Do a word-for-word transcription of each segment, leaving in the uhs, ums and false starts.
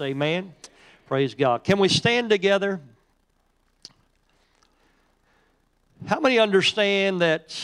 Amen. Praise God. Can we stand together? How many understand that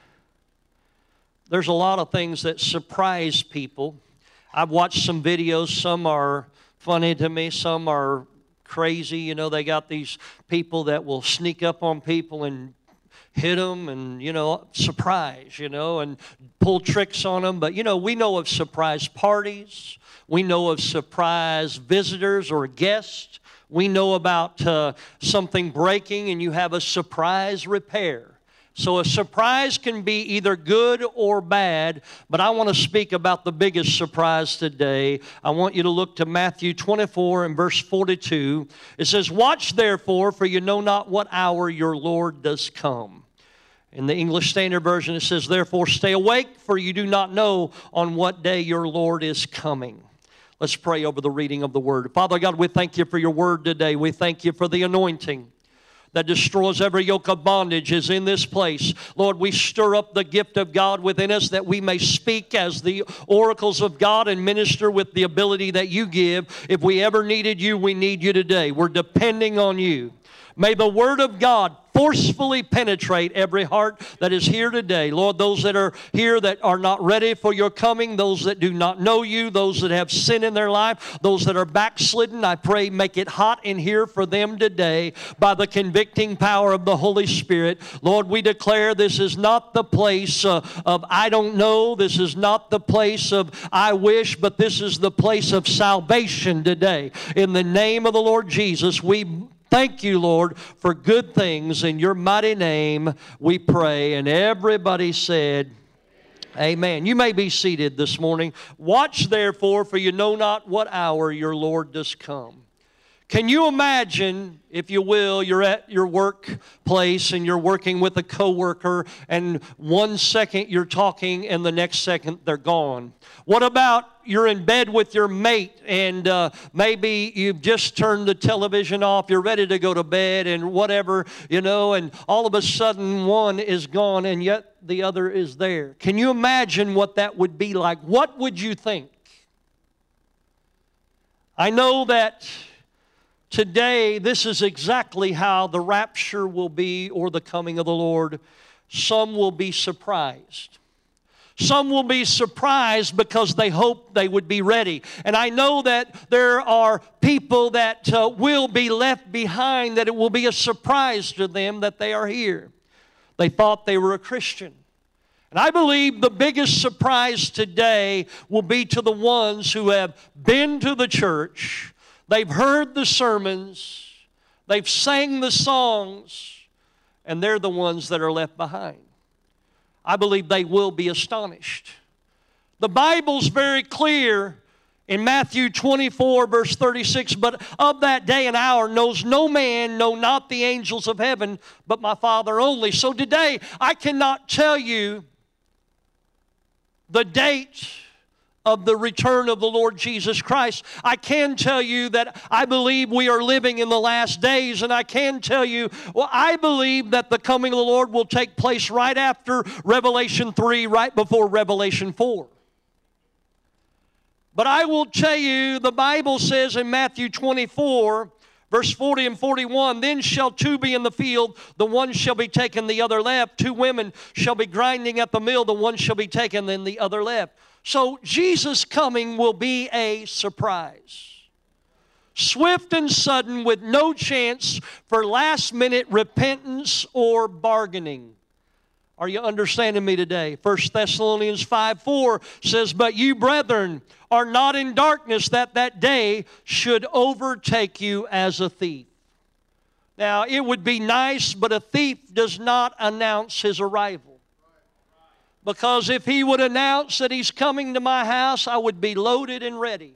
there's a lot of things that surprise people? I've watched some videos. Some are funny to me. Some are crazy. You know, they got these people that will sneak up on people and hit them and, you know, surprise, you know, and pull tricks on them. But, you know, we know of surprise parties. We know of surprise visitors or guests. We know about uh, something breaking and you have a surprise repair. So a surprise can be either good or bad, but I want to speak about the biggest surprise today. I want you to look to Matthew twenty-four and verse forty-two. It says, "Watch therefore, for you know not what hour your Lord does come." In the English Standard Version, it says, "Therefore stay awake, for you do not know on what day your Lord is coming." Let's pray over the reading of the Word. Father God, we thank you for your Word today. We thank you for the anointing that destroys every yoke of bondage is in this place. Lord, we stir up the gift of God within us that we may speak as the oracles of God and minister with the ability that you give. If we ever needed you, we need you today. We're depending on you. May the Word of God forcefully penetrate every heart that is here today. Lord, those that are here that are not ready for your coming, those that do not know you, those that have sin in their life, those that are backslidden, I pray make it hot in here for them today by the convicting power of the Holy Spirit. Lord, we declare this is not the place uh, of I don't know, this is not the place of I wish, but this is the place of salvation today. In the name of the Lord Jesus, we thank you, Lord, for good things. In your mighty name we pray. And everybody said, amen. You may be seated this morning. Watch therefore, for you know not what hour your Lord does come. Can you imagine, if you will, you're at your workplace and you're working with a coworker, and one second you're talking and the next second they're gone? What about you're in bed with your mate and uh, maybe you've just turned the television off, you're ready to go to bed and whatever, you know, and all of a sudden one is gone and yet the other is there. Can you imagine what that would be like? What would you think? I know that today, this is exactly how the rapture will be, or the coming of the Lord. Some will be surprised. Some will be surprised because they hope they would be ready. And I know that there are people that uh, will be left behind, that it will be a surprise to them that they are here. They thought they were a Christian. And I believe the biggest surprise today will be to the ones who have been to the church. They've heard the sermons, they've sang the songs, and they're the ones that are left behind. I believe they will be astonished. The Bible's very clear in Matthew twenty-four, verse thirty-six, "But of that day and hour knows no man, no, not the angels of heaven, but my Father only." So today, I cannot tell you the date of the return of the Lord Jesus Christ. I can tell you that I believe we are living in the last days, and I can tell you, well, I believe that the coming of the Lord will take place right after Revelation three, right before Revelation four. But I will tell you, the Bible says in Matthew twenty-four, verse forty and forty-one, "Then shall two be in the field, the one shall be taken, the other left. Two women shall be grinding at the mill, the one shall be taken, then the other left." So Jesus' coming will be a surprise. Swift and sudden, with no chance for last-minute repentance or bargaining. Are you understanding me today? First Thessalonians five four says, "But you, brethren, are not in darkness, that that day should overtake you as a thief." Now, it would be nice, but a thief does not announce his arrival. Because if he would announce that he's coming to my house, I would be loaded and ready.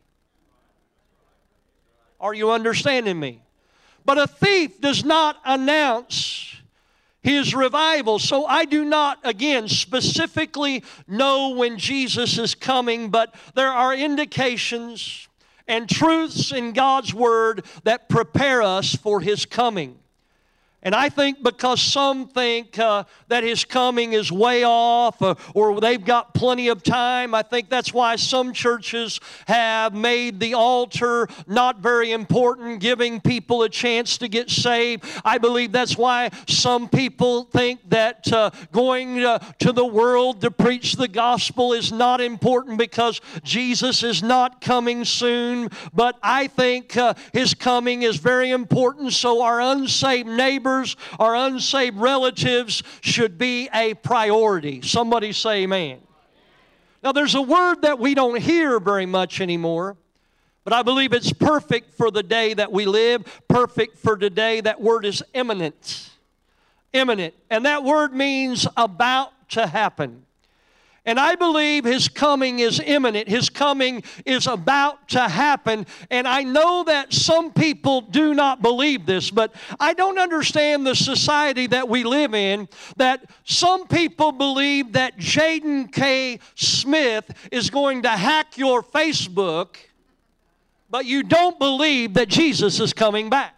Are you understanding me? But a thief does not announce his revival. So I do not, again, specifically know when Jesus is coming, but there are indications and truths in God's Word that prepare us for His coming. And I think because some think uh, that His coming is way off uh, or they've got plenty of time, I think that's why some churches have made the altar not very important, giving people a chance to get saved. I believe that's why some people think that uh, going uh, to the world to preach the gospel is not important because Jesus is not coming soon. But I think uh, His coming is very important, so our unsaved neighbors, our unsaved relatives should be a priority. Somebody say amen. Now there's a word that we don't hear very much anymore, but I believe it's perfect for the day that we live, perfect for today. That word is imminent. Imminent. And that word means about to happen. And I believe His coming is imminent. His coming is about to happen. And I know that some people do not believe this, but I don't understand the society that we live in, that some people believe that Jaden K. Smith is going to hack your Facebook, but you don't believe that Jesus is coming back.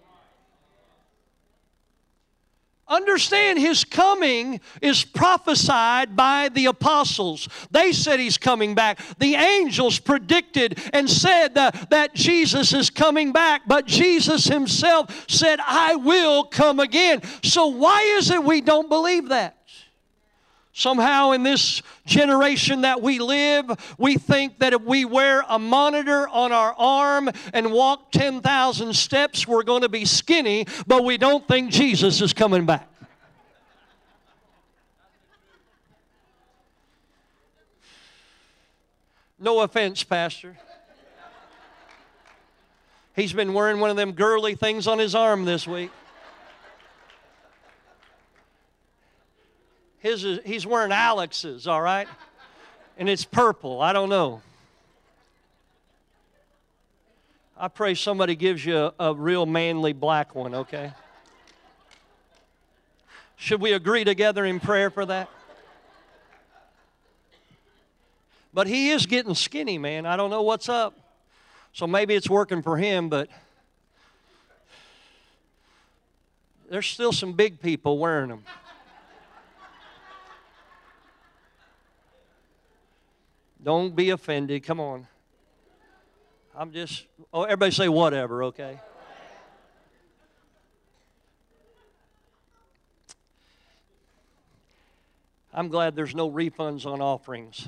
Understand, His coming is prophesied by the apostles. They said He's coming back. The angels predicted and said that, that Jesus is coming back. But Jesus Himself said, I will come again. So why is it we don't believe that? Somehow in this generation that we live, we think that if we wear a monitor on our arm and walk ten thousand steps, we're going to be skinny, but we don't think Jesus is coming back. No offense, Pastor. He's been wearing one of them girly things on his arm this week. His is, he's wearing Alex's, all right? And it's purple. I don't know. I pray somebody gives you a, a real manly black one, okay? Should we agree together in prayer for that? But he is getting skinny, man. I don't know what's up. So maybe it's working for him, but there's still some big people wearing them. Don't be offended. Come on. I'm just, oh, everybody say whatever, okay? I'm glad there's no refunds on offerings.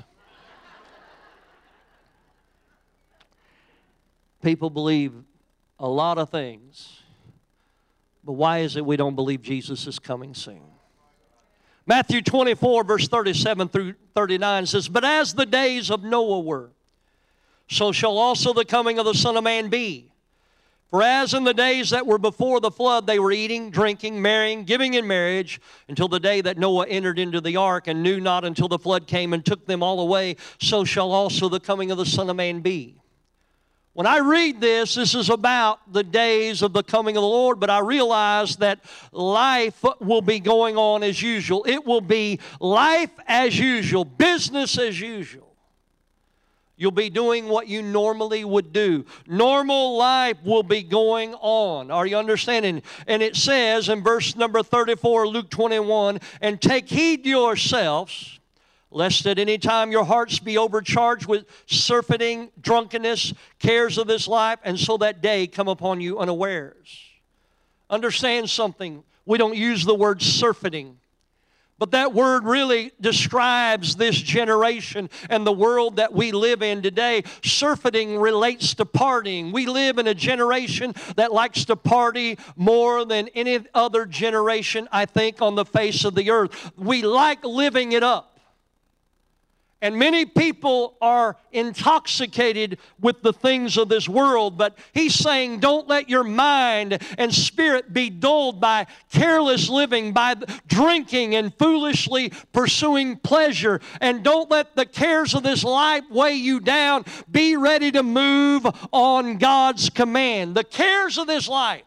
People believe a lot of things, but why is it we don't believe Jesus is coming soon? Matthew twenty-four, verse thirty-seven through thirty-nine says, But as the days of Noah were, so shall also the coming of the Son of Man be. For as in the days that were before the flood, they were eating, drinking, marrying, giving in marriage, until the day that Noah entered into the ark, and knew not until the flood came and took them all away, so shall also the coming of the Son of Man be. When I read this, this is about the days of the coming of the Lord, but I realize that life will be going on as usual. It will be life as usual, business as usual. You'll be doing what you normally would do. Normal life will be going on. Are you understanding? And it says in verse number thirty-four, Luke twenty-one, And take heed to yourselves, lest at any time your hearts be overcharged with surfeiting, drunkenness, cares of this life, and so that day come upon you unawares. Understand something. We don't use the word surfeiting, but that word really describes this generation and the world that we live in today. Surfeiting relates to partying. We live in a generation that likes to party more than any other generation, I think, on the face of the earth. We like living it up. And many people are intoxicated with the things of this world, but he's saying don't let your mind and spirit be dulled by careless living, by drinking and foolishly pursuing pleasure. And don't let the cares of this life weigh you down. Be ready to move on God's command. The cares of this life,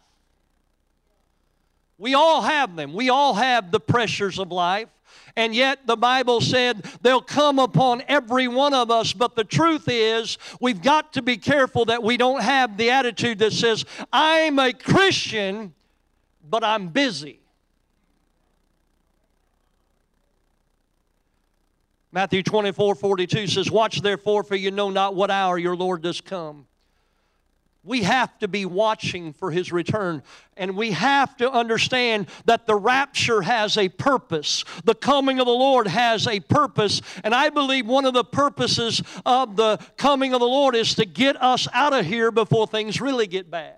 we all have them. We all have the pressures of life. And yet the Bible said they'll come upon every one of us. But the truth is, we've got to be careful that we don't have the attitude that says, I'm a Christian, but I'm busy. Matthew twenty-four forty-two says, watch therefore, for you know not what hour your Lord does come. We have to be watching for His return. And we have to understand that the rapture has a purpose. The coming of the Lord has a purpose. And I believe one of the purposes of the coming of the Lord is to get us out of here before things really get bad.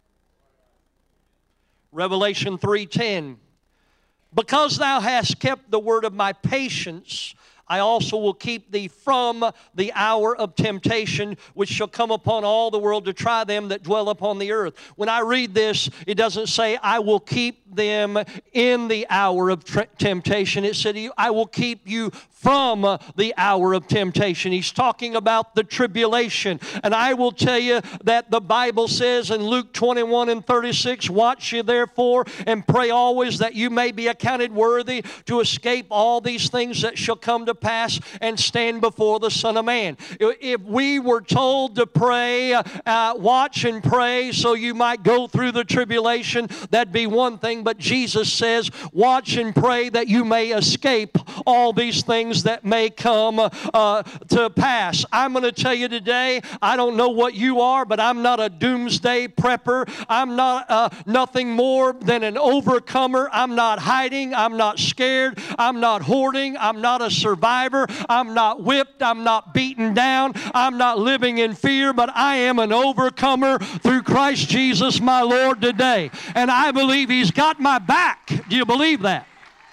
Revelation three ten. Because thou hast kept the word of my patience, I also will keep thee from the hour of temptation, which shall come upon all the world to try them that dwell upon the earth. When I read this, it doesn't say, I will keep them in the hour of temptation. It said, I will keep you from the hour of temptation. He's talking about the tribulation. And I will tell you that the Bible says in Luke twenty-one and thirty-six, watch ye therefore and pray always that you may be accounted worthy to escape all these things that shall come to pass and stand before the Son of Man. If we were told to pray, uh, watch and pray so you might go through the tribulation, that'd be one thing. But Jesus says, watch and pray that you may escape all these things that may come uh, to pass. I'm going to tell you today, I don't know what you are, but I'm not a doomsday prepper. I'm not uh, nothing more than an overcomer. I'm not hiding. I'm not scared. I'm not hoarding. I'm not a survivor. I'm not whipped. I'm not beaten down. I'm not living in fear, but I am an overcomer through Christ Jesus my Lord today. And I believe He's got my back. Do you believe that?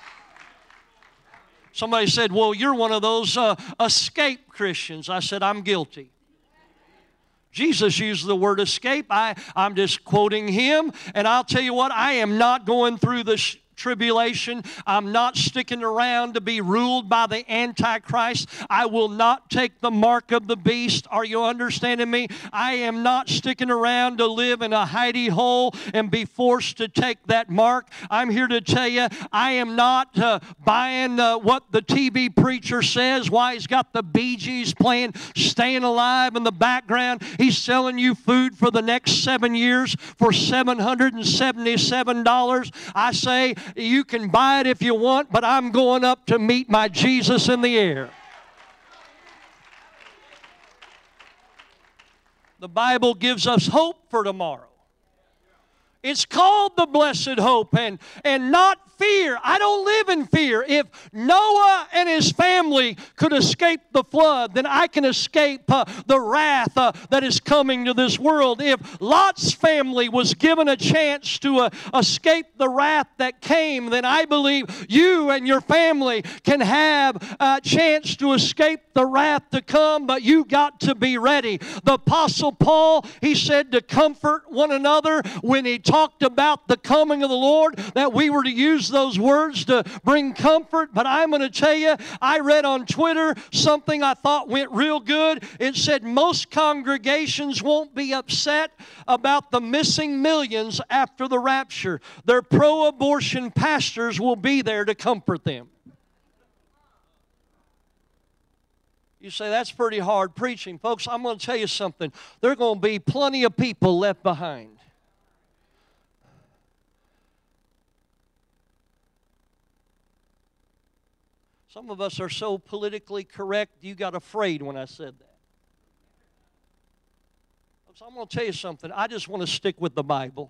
Somebody said, well, you're one of those uh, escape Christians. I said, I'm guilty. Jesus used the word escape. I, I'm just quoting Him. And I'll tell you what, I am not going through the sh- tribulation. I'm not sticking around to be ruled by the Antichrist. I will not take the mark of the beast. Are you understanding me? I am not sticking around to live in a hidey hole and be forced to take that mark. I'm here to tell you, I am not uh, buying uh, what the T V preacher says, why he's got the Bee Gees playing Staying Alive in the background. He's selling you food for the next seven years for seven hundred seventy-seven dollars. I say, you can buy it if you want, but I'm going up to meet my Jesus in the air. The Bible gives us hope for tomorrow. It's called the blessed hope, and, and not fear. I don't live in fear. If Noah and his family could escape the flood, then I can escape uh, the wrath uh, that is coming to this world. If Lot's family was given a chance to uh, escape the wrath that came, then I believe you and your family can have a chance to escape the wrath to come, but you got to be ready. The Apostle Paul, he said to comfort one another when he talked about the coming of the Lord, that we were to use those words to bring comfort. But I'm going to tell you, I read on Twitter something I thought went real good. It said most congregations won't be upset about the missing millions after the rapture. Their pro-abortion pastors will be there to comfort them. You say, that's pretty hard preaching. Folks, I'm going to tell you something. There are going to be plenty of people left behind. Some of us are so politically correct, you got afraid when I said that. So I'm going to tell you something. I just want to stick with the Bible.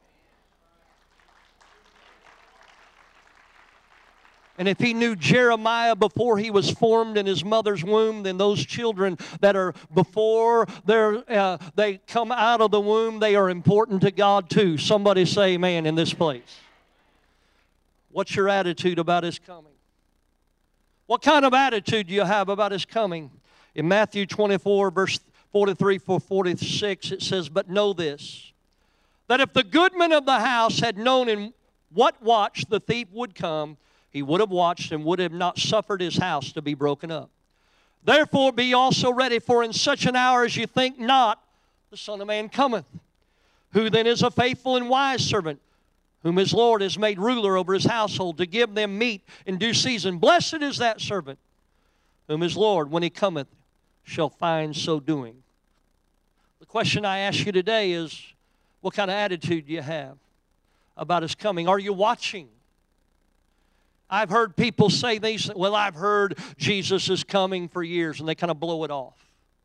And if he knew Jeremiah before he was formed in his mother's womb, then those children that are before they're, uh, they come out of the womb, they are important to God too. Somebody say amen in this place. What's your attitude about His coming? What kind of attitude do you have about His coming? In Matthew twenty-four, verse forty-three for forty-six, it says, but know this, that if the goodman of the house had known in what watch the thief would come, he would have watched and would have not suffered his house to be broken up. Therefore be also ready, for in such an hour as you think not, the Son of Man cometh. Who then is a faithful and wise servant, whom his Lord has made ruler over his household, to give them meat in due season? Blessed is that servant, whom his Lord, when he cometh, shall find so doing. The question I ask you today is, what kind of attitude do you have? about His coming? Are you watching? I've heard people say these, well, I've heard Jesus is coming for years, and they kind of blow it off.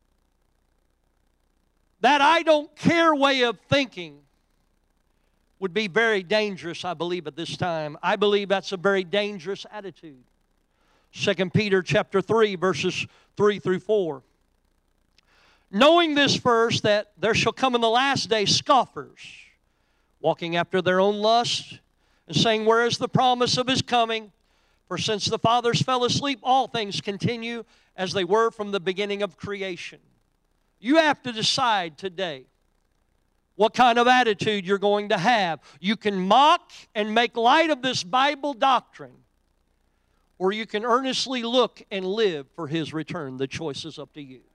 That I don't care way of thinking would be very dangerous, I believe, at this time. I believe that's a very dangerous attitude. Second Peter chapter three, verses three through four. Knowing this first, that there shall come in the last day scoffers, walking after their own lust, and saying, where is the promise of His coming? For since the fathers fell asleep, all things continue as they were from the beginning of creation. You have to decide today what kind of attitude you're going to have. You can mock and make light of this Bible doctrine, or you can earnestly look and live for His return. The choice is up to you.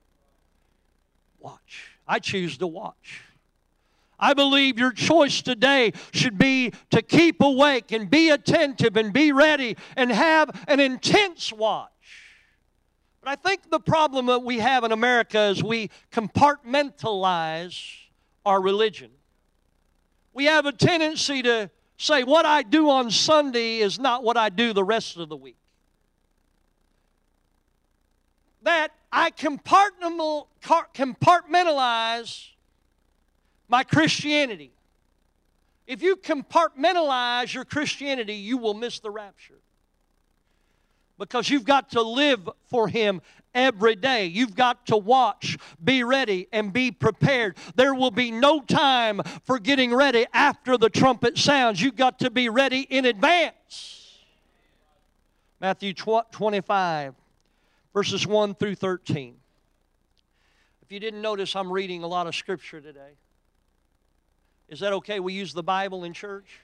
Watch. I choose to watch. I believe your choice today should be to keep awake and be attentive and be ready and have an intense watch. But I think the problem that we have in America is we compartmentalize our religion. We have a tendency to say what I do on Sunday is not what I do the rest of the week. That I compartmentalize my Christianity. If you compartmentalize your Christianity, you will miss the rapture. Because you've got to live for Him every day. You've got to watch, be ready, and be prepared. There will be no time for getting ready after the trumpet sounds. You've got to be ready in advance. Matthew twenty-five, verses one through thirteen. If you didn't notice, I'm reading a lot of Scripture today. Is that okay? We use the Bible in church?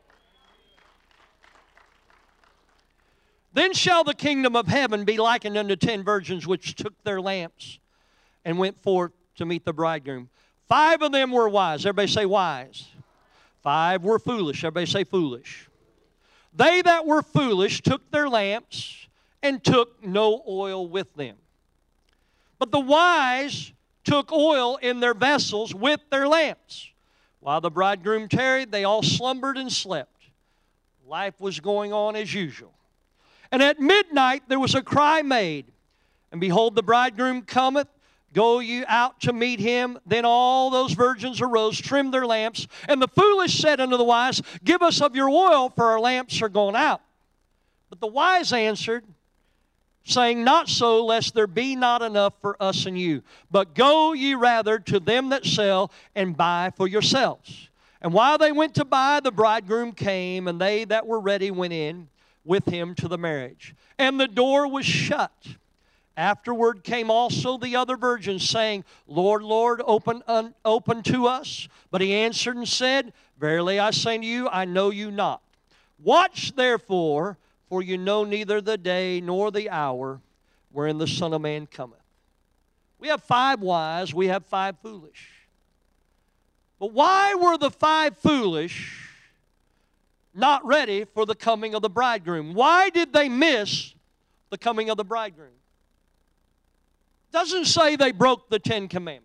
Then shall the kingdom of heaven be likened unto ten virgins which took their lamps and went forth to meet the bridegroom. Five of them were wise. Everybody say wise. Five were foolish. Everybody say foolish. They that were foolish took their lamps and took no oil with them. But the wise took oil in their vessels with their lamps. While the bridegroom tarried, they all slumbered and slept. Life was going on as usual. And at midnight there was a cry made, and behold, the bridegroom cometh, go ye out to meet him. Then all those virgins arose, trimmed their lamps, and the foolish said unto the wise, give us of your oil, for our lamps are gone out. But the wise answered, saying, not so, lest there be not enough for us and you. But go ye rather to them that sell, and buy for yourselves. And while they went to buy, the bridegroom came, and they that were ready went in with him to the marriage. And the door was shut. Afterward came also the other virgins, saying, Lord, Lord, open, un, open to us. But he answered and said, verily I say to you, I know you not. Watch therefore, for you know neither the day nor the hour wherein the Son of Man cometh. We have five wise, we have five foolish. But why were the five foolish not ready for the coming of the bridegroom? Why did they miss the coming of the bridegroom? Doesn't say they broke the Ten Commandments.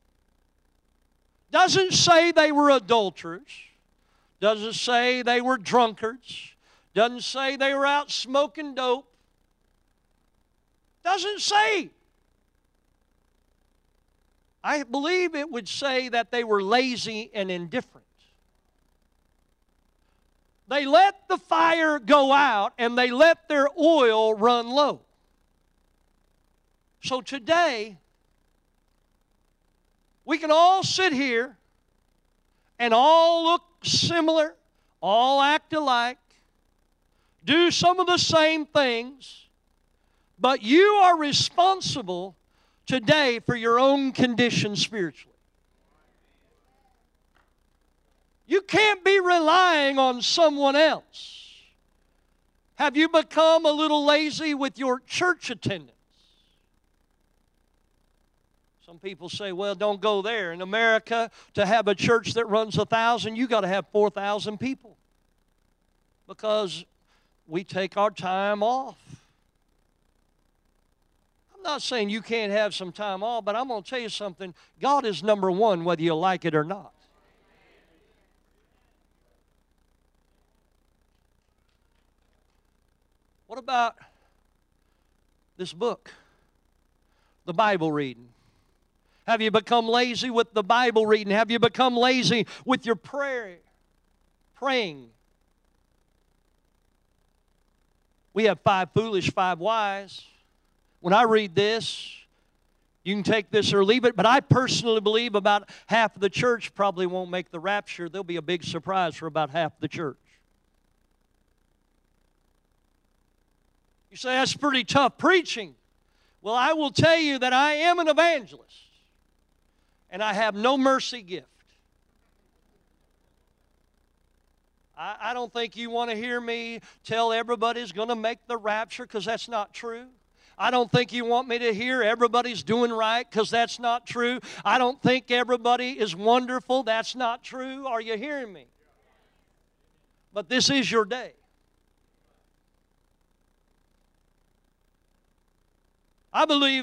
Doesn't say they were adulterers. Doesn't say they were drunkards. Doesn't say they were out smoking dope. Doesn't say. I believe it would say that they were lazy and indifferent. They let the fire go out and they let their oil run low. So today, we can all sit here and all look similar, all act alike, do some of the same things, but you are responsible today for your own condition spiritually. You can't be relying on someone else. Have you become a little lazy with your church attendance? Some people say, well, don't go there. In America, to have a church that runs a thousand, you got to have four thousand people. Because we take our time off. I'm not saying you can't have some time off, but I'm going to tell you something. God is number one, whether you like it or not. What about this book, the Bible reading? Have you become lazy with the Bible reading? Have you become lazy with your prayer, praying? We have five foolish, five wise. When I read this, you can take this or leave it, but I personally believe about half of the church probably won't make the rapture. There'll be a big surprise for about half the church. You say, that's pretty tough preaching. Well, I will tell you that I am an evangelist, and I have no mercy gift. I, I don't think you want to hear me tell everybody's going to make the rapture, because that's not true. I don't think you want me to hear everybody's doing right, because that's not true. I don't think everybody is wonderful. That's not true. Are you hearing me? But this is your day. I believe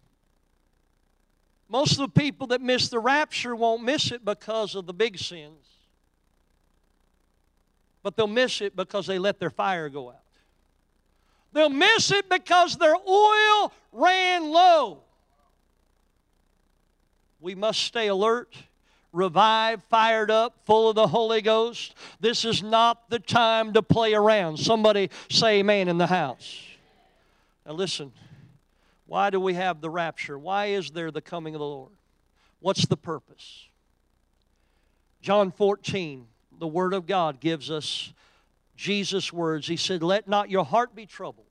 most of the people that miss the rapture won't miss it because of the big sins, but they'll miss it because they let their fire go out. They'll miss it because their oil ran low. We must stay alert, revived, fired up, full of the Holy Ghost. This is not the time to play around. Somebody say amen in the house. Now listen. Why do we have the rapture? Why is there the coming of the Lord? What's the purpose? John fourteen, the Word of God gives us Jesus' words. He said, let not your heart be troubled.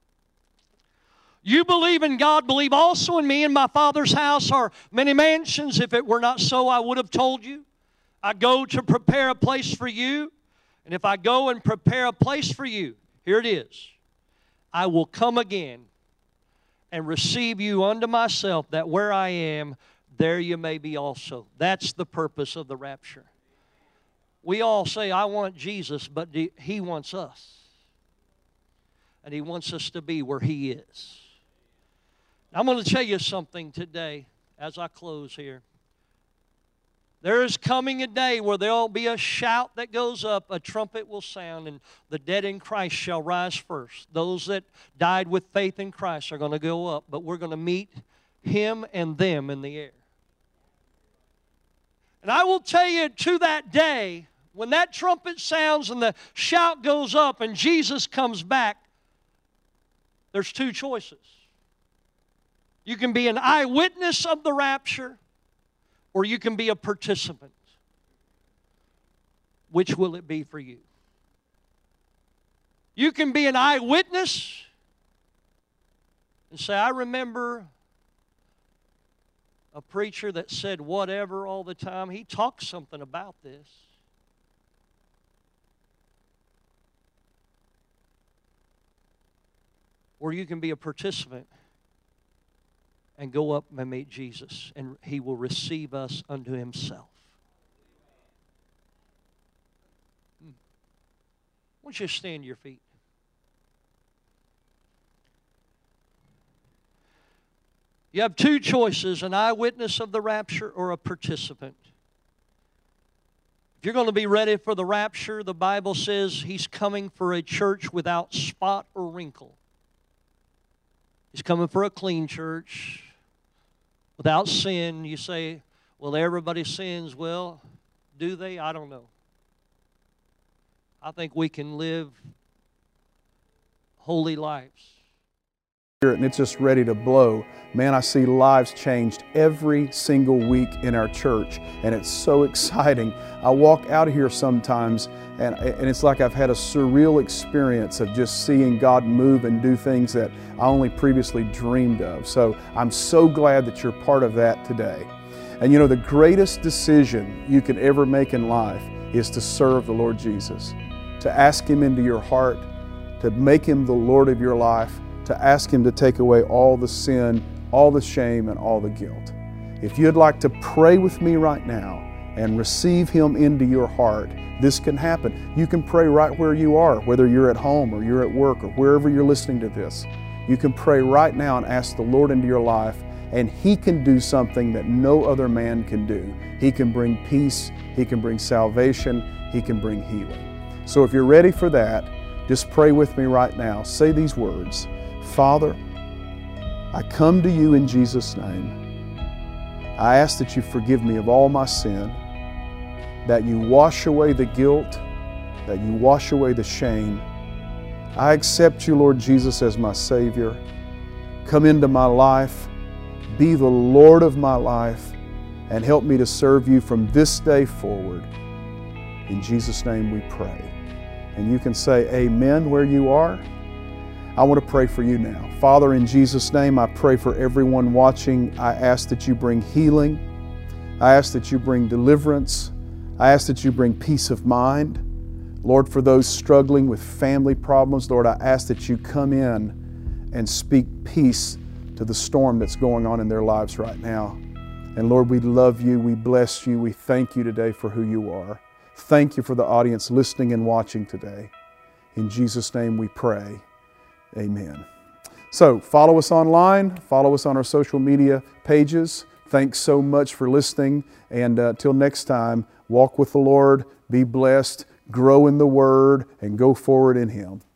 You believe in God, believe also in me. In my Father's house are many mansions. If it were not so, I would have told you. I go to prepare a place for you. And if I go and prepare a place for you, here it is. I will come again and receive you unto myself, that where I am, there you may be also. That's the purpose of the rapture. We all say, I want Jesus, but He wants us. And He wants us to be where He is. I'm going to tell you something today as I close here. There is coming a day where there will be a shout that goes up, a trumpet will sound, and the dead in Christ shall rise first. Those that died with faith in Christ are going to go up, but we're going to meet Him and them in the air. And I will tell you, to that day, when that trumpet sounds and the shout goes up and Jesus comes back, there's two choices. You can be an eyewitness of the rapture, or you can be a participant. Which will it be for you? You can be an eyewitness and say, I remember a preacher that said whatever all the time. He talked something about this. Or you can be a participant and go up and meet Jesus, and He will receive us unto Himself. Hmm. I want you to stand to your feet. You have two choices, an eyewitness of the rapture or a participant. If you're going to be ready for the rapture, the Bible says He's coming for a church without spot or wrinkle. He's coming for a clean church without sin. You say, well, everybody sins. Well, do they? I don't know. I think we can live holy lives. And it's just ready to blow. Man, I see lives changed every single week in our church, and it's so exciting. I walk out of here sometimes, and, and it's like I've had a surreal experience of just seeing God move and do things that I only previously dreamed of. So I'm so glad that you're part of that today. And you know, the greatest decision you can ever make in life is to serve the Lord Jesus, to ask Him into your heart, to make Him the Lord of your life, to ask Him to take away all the sin, all the shame, and all the guilt. If you'd like to pray with me right now and receive Him into your heart, this can happen. You can pray right where you are, whether you're at home or you're at work or wherever you're listening to this. You can pray right now and ask the Lord into your life, and He can do something that no other man can do. He can bring peace, He can bring salvation, He can bring healing. So if you're ready for that, Just pray with me right now. Say these words. Father, I come to you in Jesus' name. I ask that you forgive me of all my sin, that you wash away the guilt, that you wash away the shame. I accept you, Lord Jesus, as my Savior. Come into my life, be the Lord of my life, and help me to serve you from this day forward. In Jesus' name we pray. And you can say amen where you are. I want to pray for you now. Father, in Jesus' name, I pray for everyone watching. I ask that you bring healing. I ask that you bring deliverance. I ask that you bring peace of mind. Lord, for those struggling with family problems, Lord, I ask that you come in and speak peace to the storm that's going on in their lives right now. And Lord, we love you. We bless you. We thank you today for who you are. Thank you for the audience listening and watching today. In Jesus' name we pray. Amen. So follow us online, follow us on our social media pages. Thanks so much for listening. And uh, till next time, walk with the Lord, be blessed, grow in the Word, and go forward in Him.